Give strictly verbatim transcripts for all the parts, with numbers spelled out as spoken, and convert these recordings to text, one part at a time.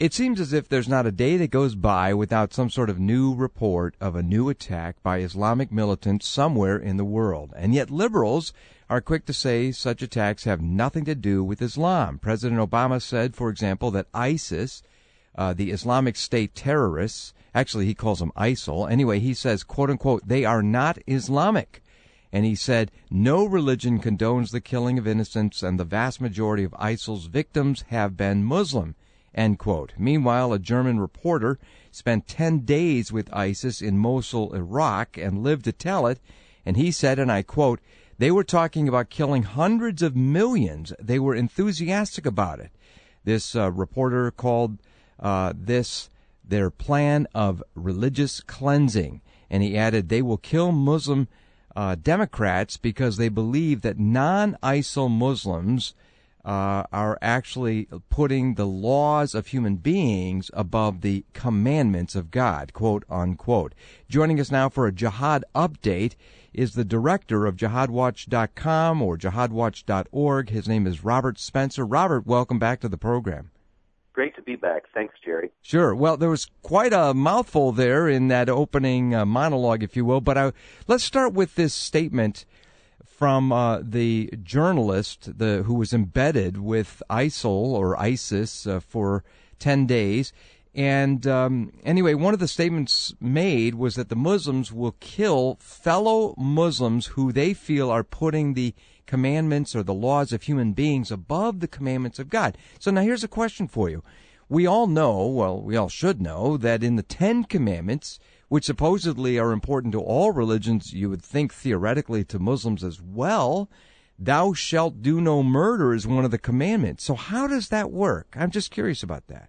It seems as if there's not a day that goes by without some sort of new report of a new attack by Islamic militants somewhere in the world. And yet liberals are quick to say such attacks have nothing to do with Islam. President Obama said, for example, that ISIS, uh, the Islamic State terrorists, actually he calls them ISIL, anyway, he says, quote unquote, they are not Islamic. And he said, no religion condones the killing of innocents, and the vast majority of ISIL's victims have been Muslim. End quote. Meanwhile, a German reporter spent ten days with ISIS in Mosul, Iraq, and lived to tell it, and he said, and I quote, they were talking about killing hundreds of millions. They were enthusiastic about it. This uh, reporter called uh, this their plan of religious cleansing, and he added, they will kill Muslim uh, Democrats because they believe that non-ISIL Muslims Uh, are actually putting the laws of human beings above the commandments of God, quote unquote. Joining us now for a jihad update is the director of jihad watch dot com or jihad watch dot org. His name is Robert Spencer. Robert, welcome back to the program. Great to be back. Thanks, Jerry. Sure. Well, there was quite a mouthful there in that opening uh, monologue, if you will, but I, let's start with this statement from uh, the journalist the, who was embedded with ISIL or ISIS uh, for ten days. And um, anyway, one of the statements made was that the Muslims will kill fellow Muslims who they feel are putting the commandments or the laws of human beings above the commandments of God. So now here's a question for you. We all know, well, we all should know, that in the Ten Commandments, which supposedly are important to all religions, you would think theoretically to Muslims as well, thou shalt do no murder is one of the commandments. So how does that work? I'm just curious about that.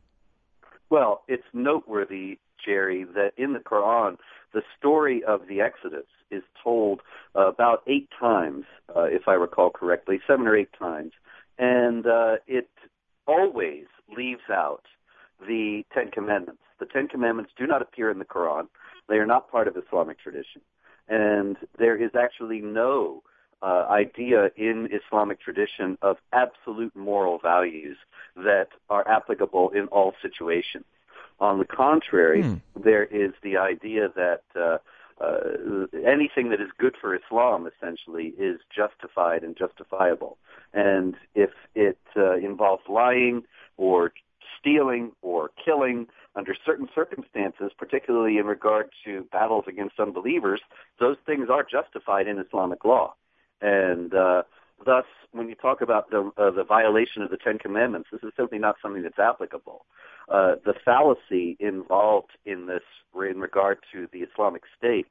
Well, it's noteworthy, Jerry, that in the Quran, the story of the Exodus is told uh, about eight times, uh, if I recall correctly, seven or eight times. And uh, it always leaves out the Ten Commandments. The Ten Commandments do not appear in the Quran. They are not part of Islamic tradition. And there is actually no uh, idea in Islamic tradition of absolute moral values that are applicable in all situations. On the contrary, hmm. there is the idea that uh, uh, anything that is good for Islam, essentially, is justified and justifiable. And if it uh, involves lying or stealing or killing under certain circumstances, particularly in regard to battles against unbelievers, those things are justified in Islamic law. And uh, thus, when you talk about the, uh, the violation of the Ten Commandments, this is simply not something that's applicable. Uh, the fallacy involved in this in regard to the Islamic State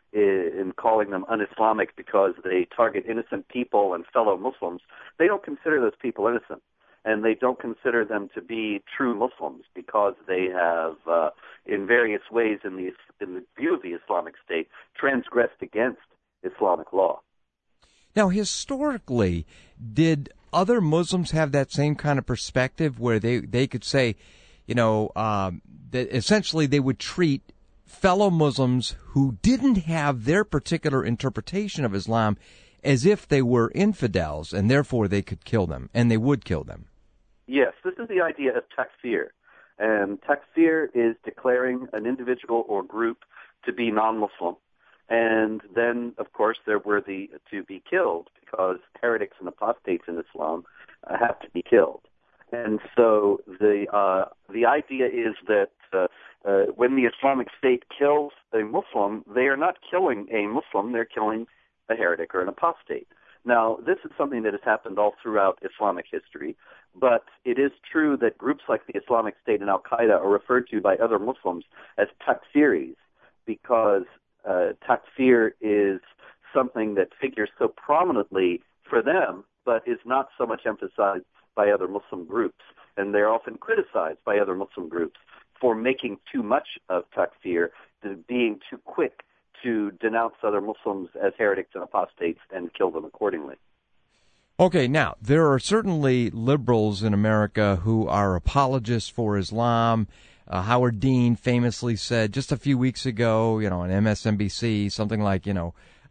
in calling them un-Islamic because they target innocent people and fellow Muslims, they don't consider those people innocent. And they don't consider them to be true Muslims because they have, uh, in various ways in the, in the view of the Islamic State, transgressed against Islamic law. Now, historically, did other Muslims have that same kind of perspective where they, they could say, you know, um, that essentially they would treat fellow Muslims who didn't have their particular interpretation of Islam as if they were infidels, and therefore they could kill them, and they would kill them? Yes, this is the idea of takfir. And takfir is declaring an individual or group to be non-Muslim. And then, of course, they're worthy to be killed because heretics and apostates in Islam uh, have to be killed. And so the uh, the idea is that uh, uh, when the Islamic State kills a Muslim, they are not killing a Muslim, they're killing a heretic or an apostate. Now, this is something that has happened all throughout Islamic history, but it is true that groups like the Islamic State and Al-Qaeda are referred to by other Muslims as takfiris because uh, takfir is something that figures so prominently for them, but is not so much emphasized by other Muslim groups. And they're often criticized by other Muslim groups for making too much of takfir, being too quick to denounce other Muslims as heretics and apostates and kill them accordingly. Okay, now, there are certainly liberals in America who are apologists for Islam. Uh, Howard Dean famously said just a few weeks ago, you know, on M S N B C, something like, you know,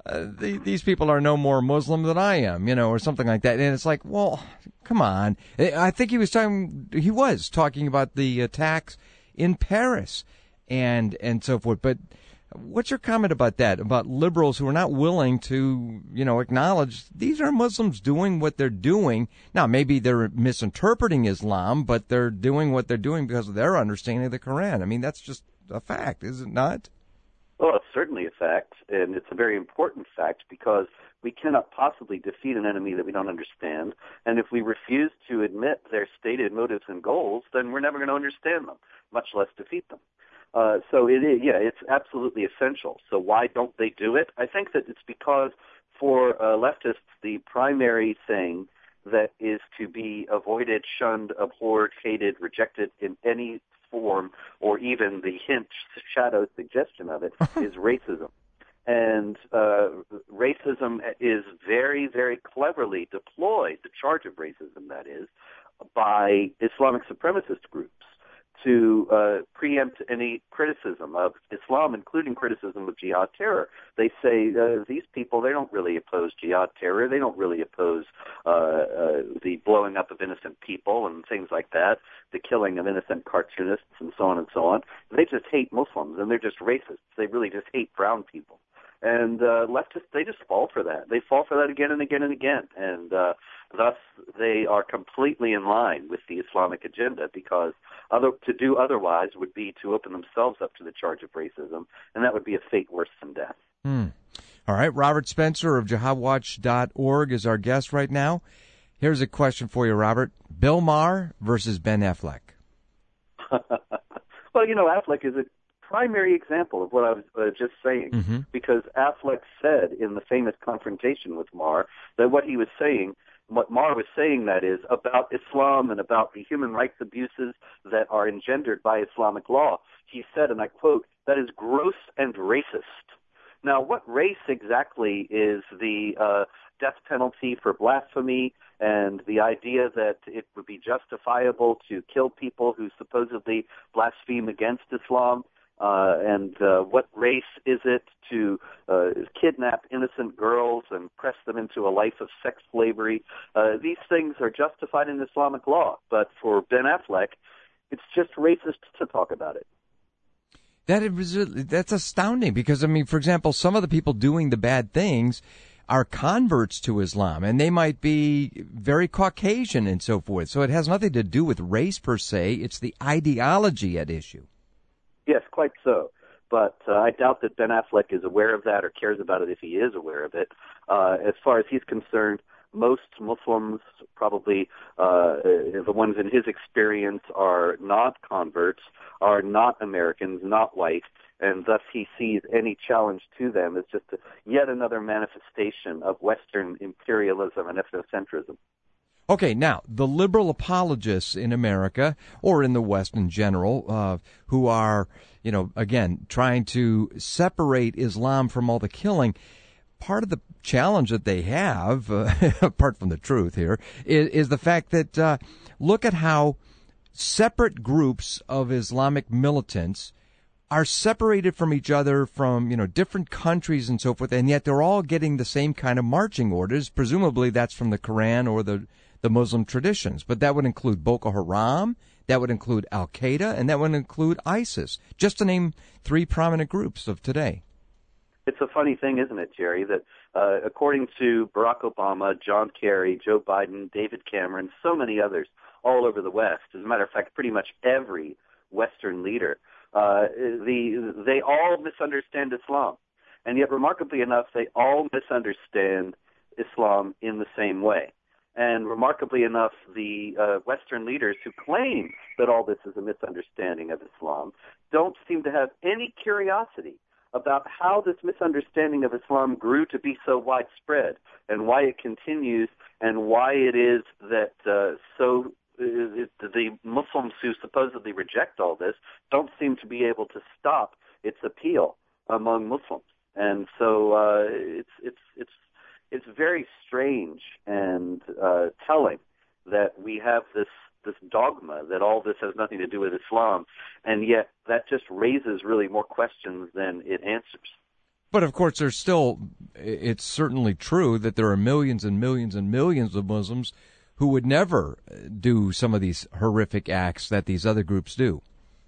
uh, the, these people are no more Muslim than I am, you know, or something like that. And it's like, well, come on. I think he was talking, he was talking about the attacks in Paris and, and so forth. But what's your comment about that, about liberals who are not willing to, you know, acknowledge these are Muslims doing what they're doing? Now, maybe they're misinterpreting Islam, but they're doing what they're doing because of their understanding of the Quran. I mean, that's just a fact, is it not? Well, it's certainly a fact, and it's a very important fact because we cannot possibly defeat an enemy that we don't understand. And if we refuse to admit their stated motives and goals, then we're never going to understand them, much less defeat them. Uh, so it is, yeah, it's absolutely essential. So why don't they do it? I think that it's because for uh, leftists, the primary thing that is to be avoided, shunned, abhorred, hated, rejected in any form, or even the hint, shadow suggestion of it, is racism. And uh, racism is very, very cleverly deployed, the charge of racism, that is, by Islamic supremacist groups to uh, preempt any criticism of Islam, including criticism of jihad terror. They say uh, these people, they don't really oppose jihad terror. They don't really oppose uh, uh, the blowing up of innocent people and things like that, the killing of innocent cartoonists and so on and so on. They just hate Muslims, and they're just racists. They really just hate brown people. And uh, leftists, they just fall for that. They fall for that again and again and again. And uh, thus, they are completely in line with the Islamic agenda because other, to do otherwise would be to open themselves up to the charge of racism, and that would be a fate worse than death. Hmm. All right. Robert Spencer of jihad watch dot org is our guest right now. Here's a question for you, Robert. Bill Maher versus Ben Affleck. Well, you know, Affleck is a primary example of what I was uh, just saying, mm-hmm. because Affleck said in the famous confrontation with Maher that what he was saying, what Maher was saying, that is, about Islam and about the human rights abuses that are engendered by Islamic law, he said, and I quote, that is gross and racist. Now, what race exactly is the uh, death penalty for blasphemy and the idea that it would be justifiable to kill people who supposedly blaspheme against Islam? Uh, and uh, what race is it to uh, kidnap innocent girls and press them into a life of sex slavery? Uh, these things are justified in Islamic law, but for Ben Affleck, it's just racist to talk about it. That is, that's astounding because, I mean, for example, some of the people doing the bad things are converts to Islam, and they might be very Caucasian and so forth. So it has nothing to do with race per se. It's the ideology at issue. Yes, quite so. But uh, I doubt that Ben Affleck is aware of that or cares about it if he is aware of it. Uh, as far as he's concerned, most Muslims, probably uh, the ones in his experience, are not converts, are not Americans, not white, and thus he sees any challenge to them as just a, yet another manifestation of Western imperialism and ethnocentrism. Okay, now, the liberal apologists in America, or in the West in general, uh, who are, you know, again, trying to separate Islam from all the killing, part of the challenge that they have, uh, apart from the truth here, is, is the fact that, uh, look at how separate groups of Islamic militants are separated from each other from, you know, different countries and so forth, and yet they're all getting the same kind of marching orders. Presumably that's from the Quran or the the Muslim traditions, but that would include Boko Haram, that would include Al-Qaeda, and that would include ISIS, just to name three prominent groups of today. It's a funny thing, isn't it, Jerry, that uh, according to Barack Obama, John Kerry, Joe Biden, David Cameron, so many others all over the West, as a matter of fact, pretty much every Western leader, uh, the, they all misunderstand Islam. And yet, remarkably enough, they all misunderstand Islam in the same way. And remarkably enough, the uh, Western leaders who claim that all this is a misunderstanding of Islam don't seem to have any curiosity about how this misunderstanding of Islam grew to be so widespread and why it continues and why it is that uh, so uh, the Muslims who supposedly reject all this don't seem to be able to stop its appeal among Muslims. And so uh, it's it's it's It's very strange and uh, telling that we have this this dogma that all this has nothing to do with Islam, and yet that just raises really more questions than it answers. But of course, there's still, it's certainly true that there are millions and millions and millions of Muslims who would never do some of these horrific acts that these other groups do.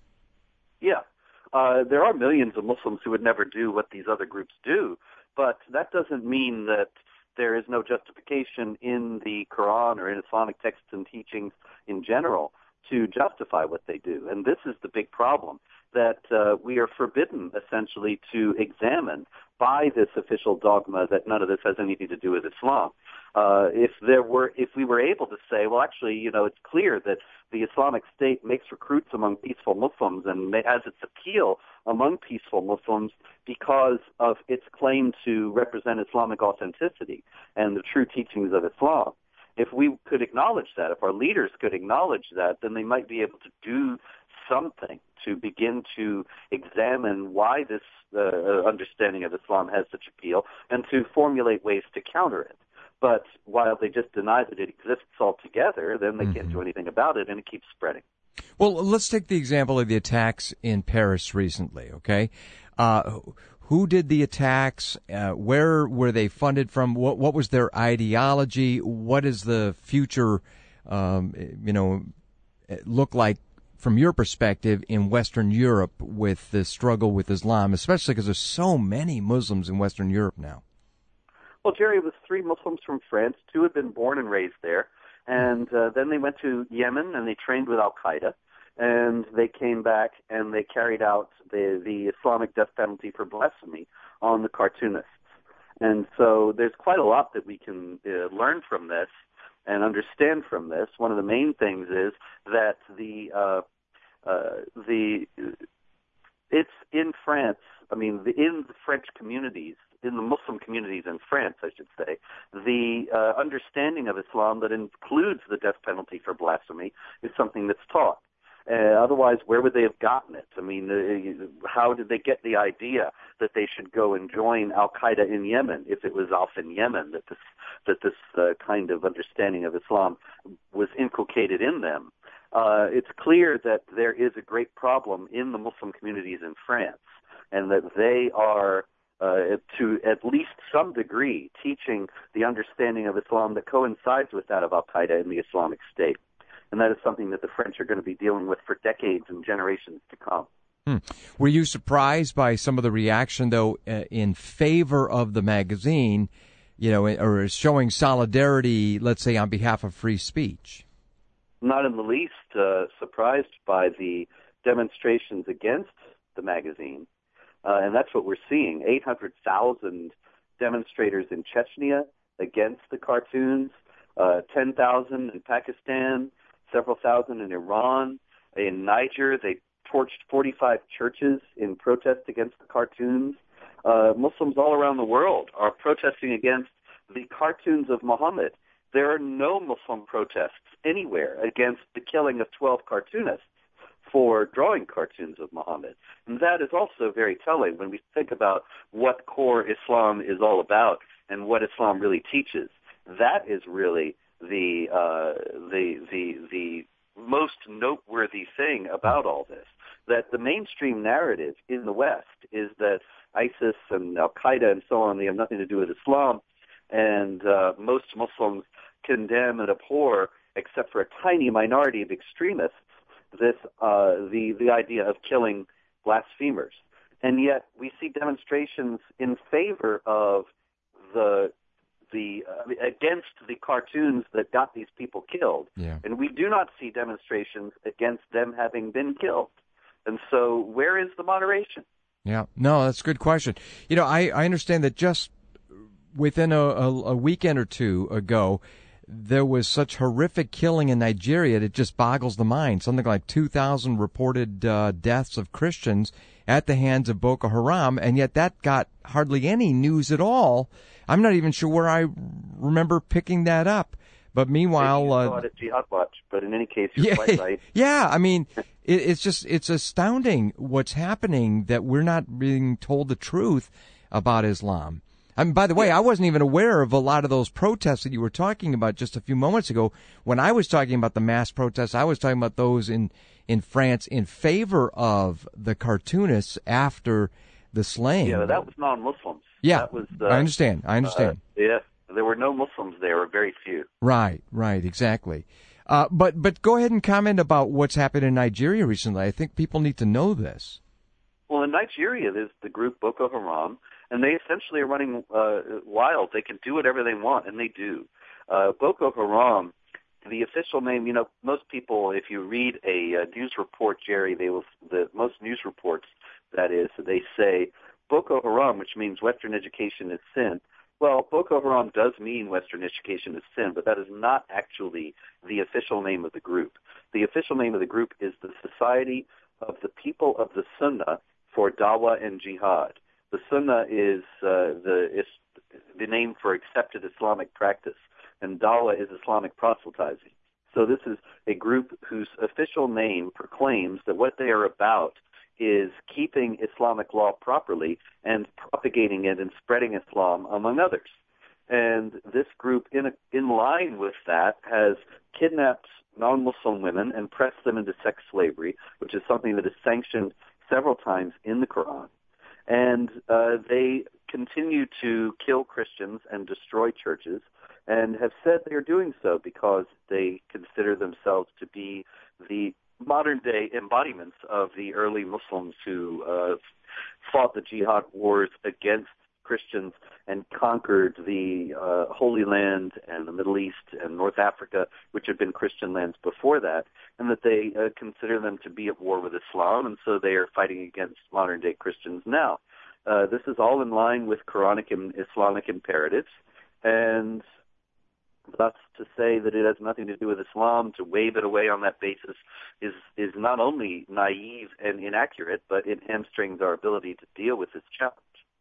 Yeah. Uh, there are millions of Muslims who would never do what these other groups do, but that doesn't mean that there is no justification in the Quran or in Islamic texts and teachings in general to justify what they do. And this is the big problem, that uh, we are forbidden essentially to examine by this official dogma that none of this has anything to do with Islam. Uh, if there were, if we were able to say, well, actually, you know, it's clear that the Islamic State makes recruits among peaceful Muslims and has its appeal among peaceful Muslims because of its claim to represent Islamic authenticity and the true teachings of Islam. If we could acknowledge that, if our leaders could acknowledge that, then they might be able to do something to begin to examine why this uh, understanding of Islam has such appeal and to formulate ways to counter it. But while they just deny that it exists altogether, then they mm-hmm. can't do anything about it, and it keeps spreading. Well, let's take the example of the attacks in Paris recently, okay? Uh, who did the attacks? Uh, where were they funded from? What, what was their ideology? What is the future, um, you know, look like from your perspective in Western Europe with the struggle with Islam, especially because there's so many Muslims in Western Europe now? Well, Jerry, it was three Muslims from France. Two had been born and raised there. And uh, then they went to Yemen and they trained with Al-Qaeda. And they came back and they carried out the, the Islamic death penalty for blasphemy on the cartoonists. And so there's quite a lot that we can uh, learn from this and understand from this. One of the main things is that the uh, uh, the it's in France. I mean, the, in the French communities, in the Muslim communities in France, I should say, the uh, understanding of Islam that includes the death penalty for blasphemy is something that's taught. Uh, otherwise, where would they have gotten it? I mean, uh, how did they get the idea that they should go and join Al-Qaeda in Yemen if it was off in Yemen that this that this uh, kind of understanding of Islam was inculcated in them? Uh, it's clear that there is a great problem in the Muslim communities in France, and that they are, uh, to at least some degree, teaching the understanding of Islam that coincides with that of Al-Qaeda in the Islamic State. And that is something that the French are going to be dealing with for decades and generations to come. Hmm. Were you surprised by some of the reaction, though, uh, in favor of the magazine, you know, or showing solidarity, let's say, on behalf of free speech? Not in the least uh, surprised by the demonstrations against the magazine. Uh, and that's what we're seeing. eight hundred thousand demonstrators in Chechnya against the cartoons, uh, ten thousand in Pakistan, several thousand in Iran. In Niger, they torched forty-five churches in protest against the cartoons. Uh, Muslims all around the world are protesting against the cartoons of Muhammad. There are no Muslim protests anywhere against the killing of twelve cartoonists for drawing cartoons of Muhammad. And that is also very telling when we think about what core Islam is all about and what Islam really teaches. That is really the uh, the the the most noteworthy thing about all this. That the mainstream narrative in the West is that ISIS and Al-Qaeda and so on, they have nothing to do with Islam, and uh, most Muslims condemn and abhor, except for a tiny minority of extremists, this uh, the the idea of killing blasphemers. And yet we see demonstrations in favor of the the uh, against the cartoons that got these people killed. Yeah. And we do not see demonstrations against them having been killed. And so where is the moderation? Yeah, no, that's a good question. You know, I, I understand that just within a, a, a weekend or two ago, there was such horrific killing in Nigeria that it just boggles the mind. Something like two thousand reported uh, deaths of Christians at the hands of Boko Haram, and yet that got hardly any news at all. I'm not even sure where I remember picking that up. But meanwhile, Maybe you saw uh, it at Jihad Watch, but in any case, you're yeah, quite right. Yeah, I mean, it, it's just it's astounding what's happening that we're not being told the truth about Islam. I mean, by the way, yeah. I wasn't even aware of a lot of those protests that you were talking about just a few moments ago. When I was talking about the mass protests, I was talking about those in in France in favor of the cartoonists after the slaying. Yeah, that was non-Muslims. Yeah, that was, uh, I understand. I understand. Uh, yeah, there were no Muslims there, or very few. Right, right, exactly. Uh, but but go ahead and comment about what's happened in Nigeria recently. I think people need to know this. Well, in Nigeria, there's the group Boko Haram, and they essentially are running uh, wild. They can do whatever they want, and they do. Uh, Boko Haram, the official name, you know, most people, if you read a, a news report, Jerry, they will, the most news reports, that is, they say Boko Haram, which means Western education is sin. Well, Boko Haram does mean Western education is sin, but that is not actually the official name of the group. The official name of the group is the Society of the People of the Sunnah for Dawah and Jihad. The Sunnah is uh, the is the name for accepted Islamic practice, and Dawah is Islamic proselytizing. So this is a group whose official name proclaims that what they are about is keeping Islamic law properly and propagating it and spreading Islam among others. And this group, in a, in line with that, has kidnapped non-Muslim women and pressed them into sex slavery, which is something that is sanctioned several times in the Quran. And uh, they continue to kill Christians and destroy churches, and have said they are doing so because they consider themselves to be the modern-day embodiments of the early Muslims who uh, fought the jihad wars against Christians and conquered the uh, Holy Land and the Middle East and North Africa, which had been Christian lands before that, and that they uh, consider them to be at war with Islam, and so they are fighting against modern-day Christians now. Uh, this is all in line with Quranic and Islamic imperatives, and thus to say that it has nothing to do with Islam, to wave it away on that basis, is is not only naive and inaccurate, but it hamstrings our ability to deal with this challenge.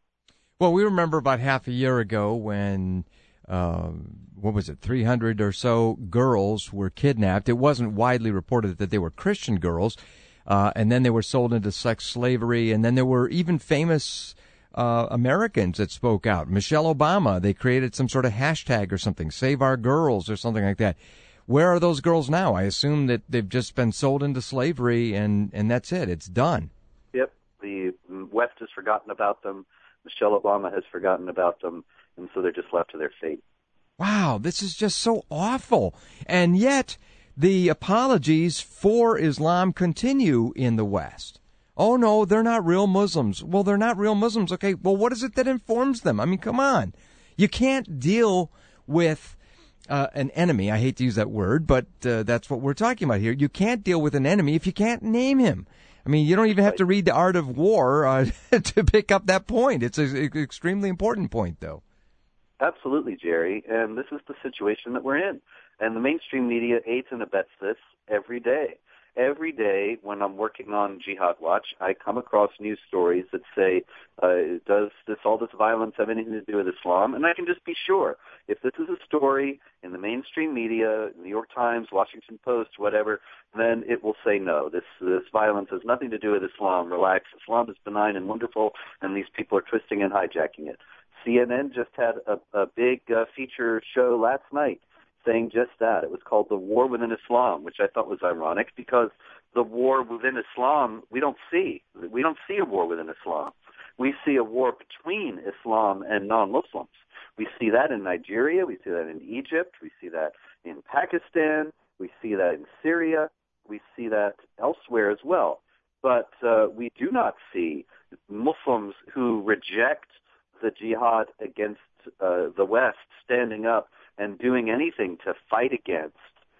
Well, we remember about half a year ago when, uh, what was it, three hundred or so girls were kidnapped. It wasn't widely reported that they were Christian girls, uh, and then they were sold into sex slavery, and then there were even famous uh, Americans that spoke out. Michelle Obama, they created some sort of hashtag or something, Save Our Girls or something like that. Where are those girls now? I assume that they've just been sold into slavery, and, and that's it. It's done. Yep. The West has forgotten about them. Michelle Obama has forgotten about them, and so they're just left to their fate. Wow, this is just so awful. And yet, the apologies for Islam continue in the West. Oh, no, they're not real Muslims. Well, they're not real Muslims. Okay, well, what is it that informs them? I mean, come on. You can't deal with uh, an enemy. I hate to use that word, but uh, that's what we're talking about here. You can't deal with an enemy if you can't name him. I mean, you don't even have to read The Art of War uh, to pick up that point. It's an extremely important point, though. Absolutely, Jerry. And this is the situation that we're in. And the mainstream media aids and abets this every day. Every day when I'm working on Jihad Watch, I come across news stories that say, uh, does this all this violence have anything to do with Islam? And I can just be sure. If this is a story in the mainstream media, New York Times, Washington Post, whatever, then it will say no. This this violence has nothing to do with Islam. Relax. Islam is benign and wonderful, and these people are twisting and hijacking it. C N N just had a, a big uh, feature show last night saying just that. It was called The War Within Islam, which I thought was ironic because the war within Islam we don't see. We don't see a war within Islam. We see a war between Islam and non-Muslims. We see that in Nigeria. We see that in Egypt. We see that in Pakistan. We see that in Syria. We see that elsewhere as well. But uh, we do not see Muslims who reject the jihad against uh, the West standing up and doing anything to fight against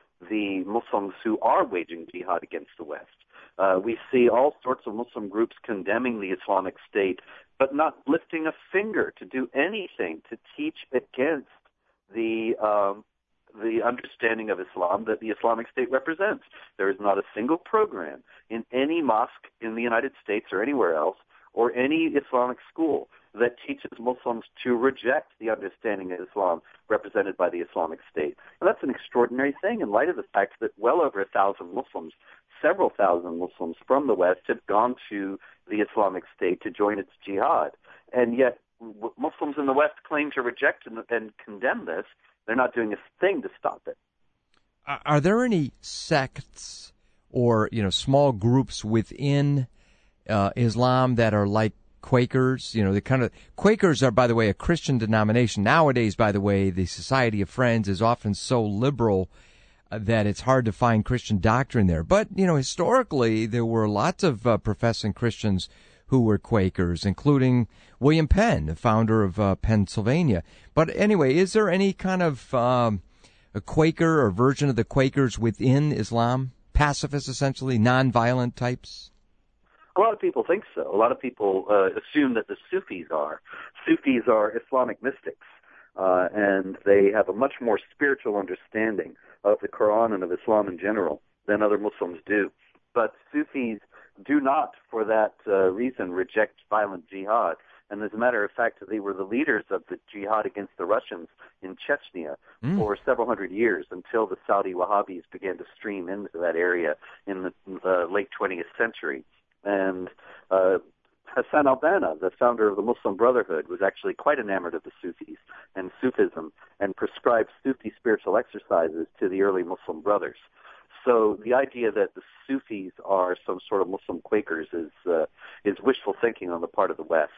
the Muslims who are waging jihad against the West. Uh, we see all sorts of Muslim groups condemning the Islamic State, but not lifting a finger to do anything to teach against the um, the understanding of Islam that the Islamic State represents. There is not a single program in any mosque in the United States or anywhere else or any Islamic school that teaches Muslims to reject the understanding of Islam represented by the Islamic State. And that's an extraordinary thing in light of the fact that well over a thousand Muslims, several thousand Muslims from the West have gone to the Islamic State to join its jihad. And yet Muslims in the West claim to reject and, and condemn this. They're not doing a thing to stop it. Are there any sects or, you know, small groups within uh, Islam that are like Quakers, you know, the kind of Quakers are, by the way, a Christian denomination. Nowadays, by the way, the Society of Friends is often so liberal uh, that it's hard to find Christian doctrine there. But, you know, historically, there were lots of uh, professing Christians who were Quakers, including William Penn, the founder of uh, Pennsylvania. But anyway, is there any kind of um, a Quaker or version of the Quakers within Islam? Pacifists, essentially, nonviolent types? A lot of people think so. A lot of people uh, assume that the Sufis are. Sufis are Islamic mystics, uh, and they have a much more spiritual understanding of the Quran and of Islam in general than other Muslims do. But Sufis do not, for that uh, reason, reject violent jihad. And as a matter of fact, they were the leaders of the jihad against the Russians in Chechnya mm. for several hundred years until the Saudi Wahhabis began to stream into that area in the uh, late twentieth century. And uh, Hassan al-Banna, the founder of the Muslim Brotherhood, was actually quite enamored of the Sufis and Sufism and prescribed Sufi spiritual exercises to the early Muslim brothers. So the idea that the Sufis are some sort of Muslim Quakers is uh, is wishful thinking on the part of the West.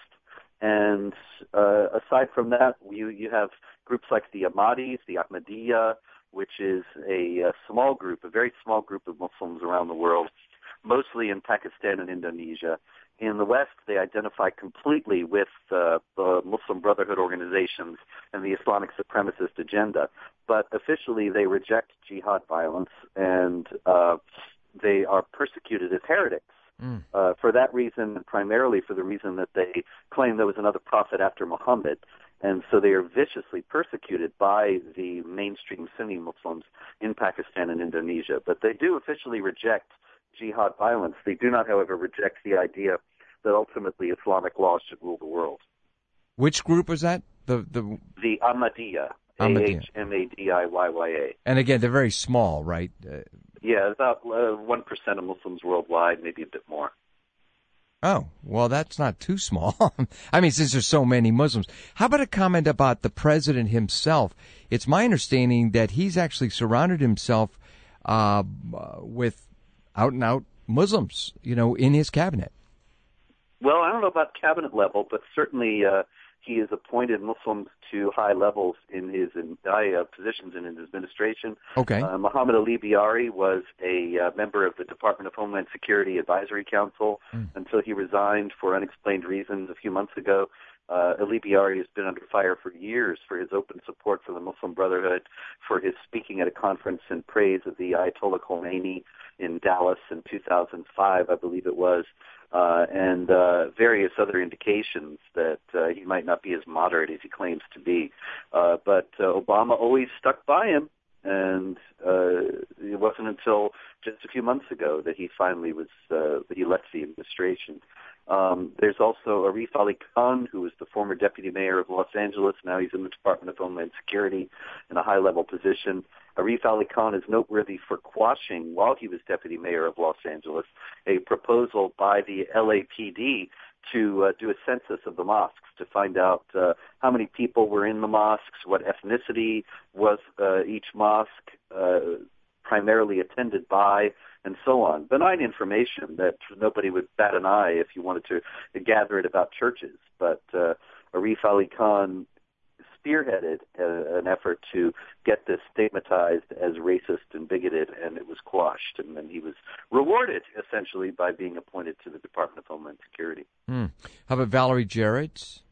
And uh, aside from that, you, you have groups like the Ahmadis, the Ahmadiyya, which is a, a small group, a very small group of Muslims around the world, mostly in Pakistan and Indonesia. In the West, they identify completely with uh, the Muslim Brotherhood organizations and the Islamic supremacist agenda. But officially, they reject jihad violence, and uh, they are persecuted as heretics. Mm. Uh, for that reason, and primarily for the reason that they claim there was another prophet after Muhammad. And so they are viciously persecuted by the mainstream Sunni Muslims in Pakistan and Indonesia. But they do officially reject jihad violence. They do not, however, reject the idea that ultimately Islamic law should rule the world. Which group was that? The the, the Ahmadiyya. A H M A D I Y Y A. And again, they're very small, right? Uh, yeah, about uh, one percent of Muslims worldwide, maybe a bit more. Oh, well, that's not too small. I mean, since there's so many Muslims. How about a comment about the president himself? It's my understanding that he's actually surrounded himself uh, with out-and-out Muslims, you know, in his cabinet. Well, I don't know about cabinet level, but certainly uh, he has appointed Muslims to high levels in his in, high uh, positions in his administration. Okay. Uh, Muhammad Ali Biari was a uh, member of the Department of Homeland Security Advisory Council mm. until he resigned for unexplained reasons a few months ago. Uh, Ali Biari has been under fire for years for his open support for the Muslim Brotherhood, for his speaking at a conference in praise of the Ayatollah Khomeini in Dallas in two thousand five, I believe it was. Uh, and uh, various other indications that uh, he might not be as moderate as he claims to be. Uh, but uh, Obama always stuck by him, and uh, it wasn't until just a few months ago that he finally was uh, that he left the administration. Um, there's also Arif Ali Khan, who was the former deputy mayor of Los Angeles. Now he's in the Department of Homeland Security in a high-level position. Arif Ali Khan is noteworthy for quashing, while he was deputy mayor of Los Angeles, a proposal by the L A P D to uh, do a census of the mosques to find out uh, how many people were in the mosques, what ethnicity was uh, each mosque uh, primarily attended by, and so on. Benign information that nobody would bat an eye if you wanted to gather it about churches. But uh, Arif Ali Khan spearheaded uh, an effort to get this stigmatized as racist and bigoted, and it was quashed. And then he was rewarded, essentially, by being appointed to the Department of Homeland Security. Hmm. How about Valerie Jarrett?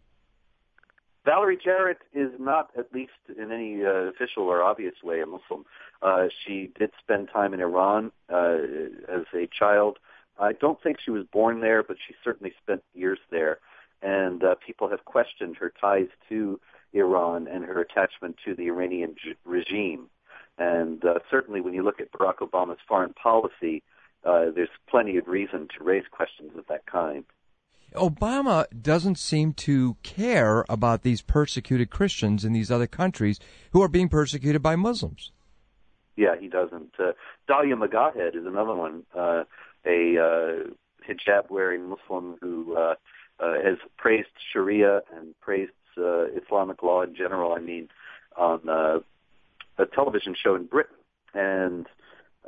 Valerie Jarrett is not, at least in any uh, official or obvious way, a Muslim. Uh, she did spend time in Iran uh, as a child. I don't think she was born there, but she certainly spent years there. And uh, people have questioned her ties to Iran and her attachment to the Iranian j- regime. And uh, certainly when you look at Barack Obama's foreign policy, uh, there's plenty of reason to raise questions of that kind. Obama doesn't seem to care about these persecuted Christians in these other countries who are being persecuted by Muslims. Yeah, he doesn't. Uh, Dalia Magahed is another one, uh, a uh, hijab-wearing Muslim who uh, uh, has praised Sharia and praised uh, Islamic law in general, I mean, on uh, a television show in Britain. And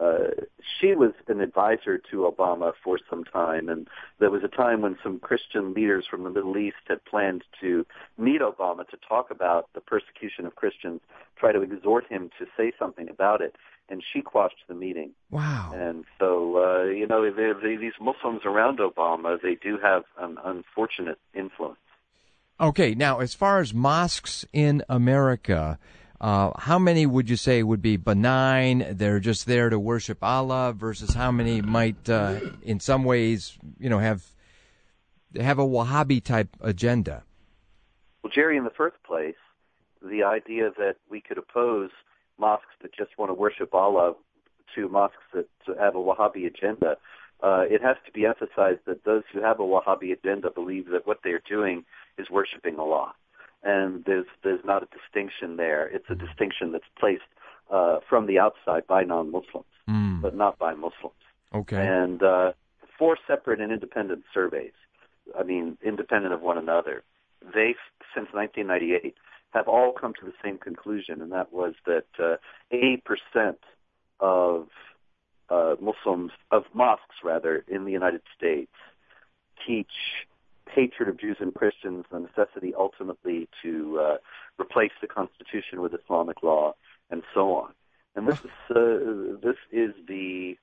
uh, she was an advisor to Obama for some time, and there was a time when some Christian leaders from the Middle East had planned to meet Obama to talk about the persecution of Christians, try to exhort him to say something about it, and she quashed the meeting. Wow. And so, uh, you know, they, they, these Muslims around Obama, they do have an unfortunate influence. Okay, now, as far as mosques in America, Uh, how many would you say would be benign, they're just there to worship Allah, versus how many might, uh, in some ways, you know, have have a Wahhabi-type agenda? Well, Jerry, in the first place, the idea that we could oppose mosques that just want to worship Allah to mosques that have a Wahhabi agenda, uh, it has to be emphasized that those who have a Wahhabi agenda believe that what they're doing is worshiping Allah. And there's there's not a distinction there. It's a distinction that's placed uh, from the outside by non-Muslims, mm. but not by Muslims. Okay. And uh, four separate and independent surveys, I mean, independent of one another, they, since nineteen ninety-eight, have all come to the same conclusion, and that was that uh, eighty percent of uh, Muslims, of mosques rather, in the United States teach hatred of Jews and Christians, the necessity ultimately to uh, replace the Constitution with Islamic law, and so on. And this is uh, this is the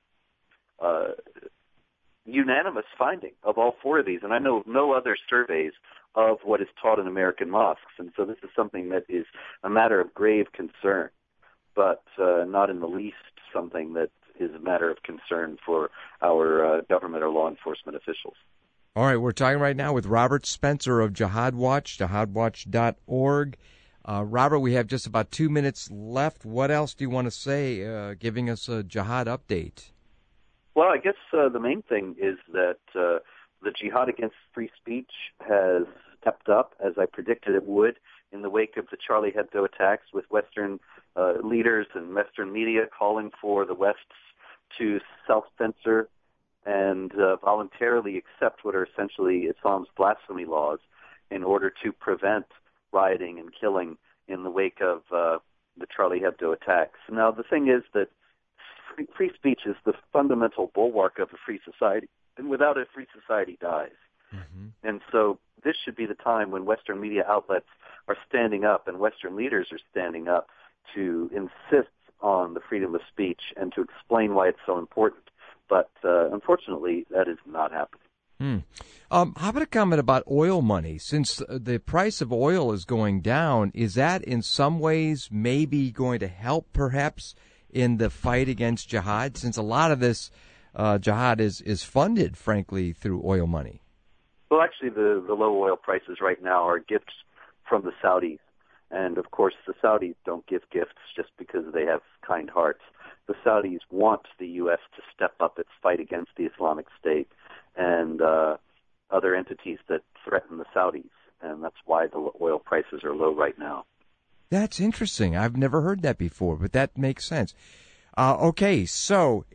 uh, unanimous finding of all four of these. And I know of no other surveys of what is taught in American mosques. And so this is something that is a matter of grave concern, but uh, not in the least something that is a matter of concern for our uh, government or law enforcement officials. All right, we're talking right now with Robert Spencer of Jihad Watch, jihad watch dot org. Uh, Robert, we have just about two minutes left. What else do you want to say, uh, giving us a jihad update? Well, I guess uh, the main thing is that uh, the jihad against free speech has stepped up, as I predicted it would, in the wake of the Charlie Hebdo attacks, with Western uh, leaders and Western media calling for the West to self-censor and uh, voluntarily accept what are essentially Islam's blasphemy laws in order to prevent rioting and killing in the wake of uh, the Charlie Hebdo attacks. Now, the thing is that free, free speech is the fundamental bulwark of a free society, and without it, free society dies. Mm-hmm. And so this should be the time when Western media outlets are standing up and Western leaders are standing up to insist on the freedom of speech and to explain why it's so important. But uh, unfortunately, that is not happening. Hmm. Um, how about a comment about oil money? Since the price of oil is going down, is that in some ways maybe going to help perhaps in the fight against jihad, since a lot of this uh, jihad is, is funded, frankly, through oil money? Well, actually, the, the low oil prices right now are gifts from the Saudis. And, of course, the Saudis don't give gifts just because they have kind hearts. The Saudis want the U S to step up its fight against the Islamic State and uh, other entities that threaten the Saudis, and that's why the oil prices are low right now. That's interesting. I've never heard that before, but that makes sense. Uh, okay, so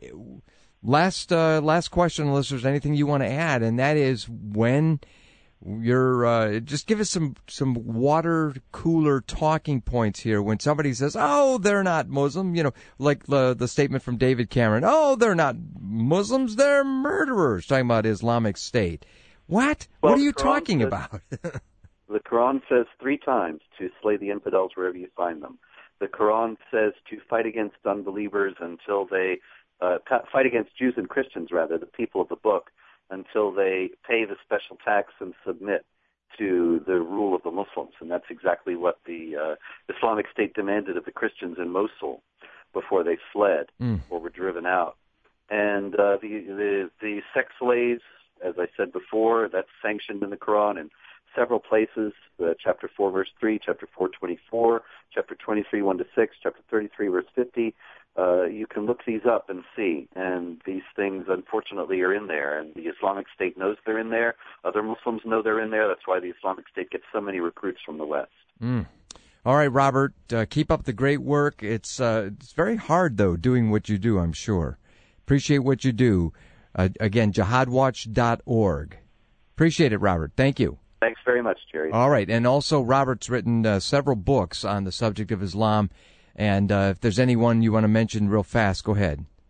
last uh, last question, listeners, anything you want to add, and that is when you're uh, just give us some some water cooler talking points here when somebody says, oh, they're not Muslim, you know, like the, the statement from David Cameron, oh, they're not Muslims, they're murderers, talking about Islamic State. What? Well, what are you Quran talking says, about? The Quran says three times to slay the infidels wherever you find them. The Quran says to fight against unbelievers until they, uh, fight against Jews and Christians, rather, the people of the book, until they pay the special tax and submit to the rule of the Muslims. And that's exactly what the uh, Islamic State demanded of the Christians in Mosul before they fled mm. or were driven out. And uh, the, the, the sex slaves, as I said before, that's sanctioned in the Quran in several places, uh, chapter four, verse three, chapter four, twenty-four, chapter twenty-three, one to six, chapter thirty-three, verse fifty. Uh, you can look these up and see, and these things, unfortunately, are in there, and the Islamic State knows they're in there. Other Muslims know they're in there. That's why the Islamic State gets so many recruits from the West. Mm. All right, Robert, uh, keep up the great work. It's uh, it's very hard, though, doing what you do, I'm sure. Appreciate what you do. Uh, again, jihad watch dot org. Appreciate it, Robert. Thank you. Thanks very much, Jerry. All right, and also Robert's written uh, several books on the subject of Islam, and uh, if there's anyone you want to mention real fast, go ahead.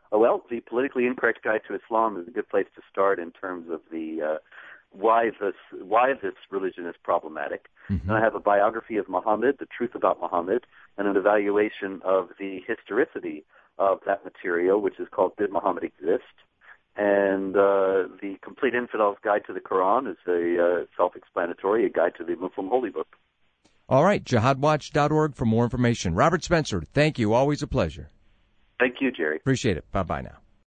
Uh, well, the Politically Incorrect Guide to Islam is a good place to start in terms of the uh, why this why this religion is problematic. Mm-hmm. And I have a biography of Muhammad, The Truth About Muhammad, and an evaluation of the historicity of that material, which is called Did Muhammad Exist? And uh, the Complete Infidel's Guide to the Quran is a uh, self-explanatory, a guide to the Muslim holy book. All right, jihad watch dot org for more information. Robert Spencer, thank you. Always a pleasure. Thank you, Jerry. Appreciate it. Bye-bye now.